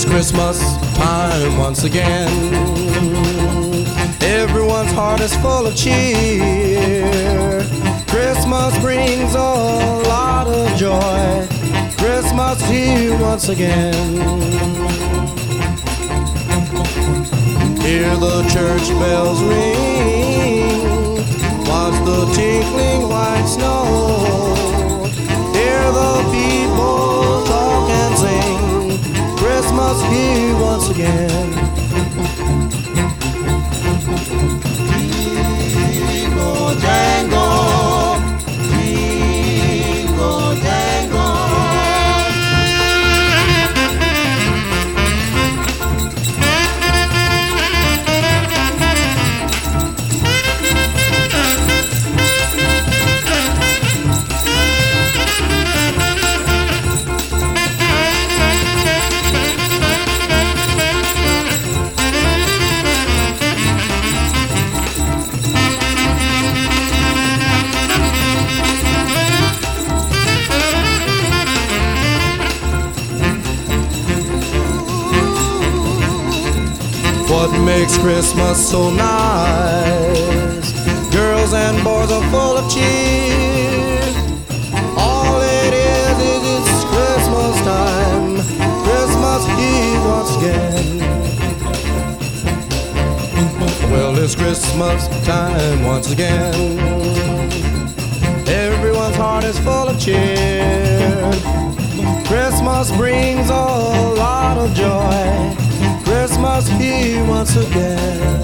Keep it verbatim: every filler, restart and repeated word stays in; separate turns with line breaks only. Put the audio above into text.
It's Christmas time once again. Everyone's heart is full of cheer. Christmas brings a lot of joy. Christmas here once again. Hear the church bells ring. Watch the tinkling white snow. Hear the people talk and sing. Christmas here once again. Jingle jangle, jingle jangle. What makes Christmas so nice? Girls and boys are full of cheer. All it is is it's Christmas time. Christmas here once again. Well, it's Christmas time once again. Everyone's heart is full of cheer. Christmas brings a lot of joy. Christmas here once again.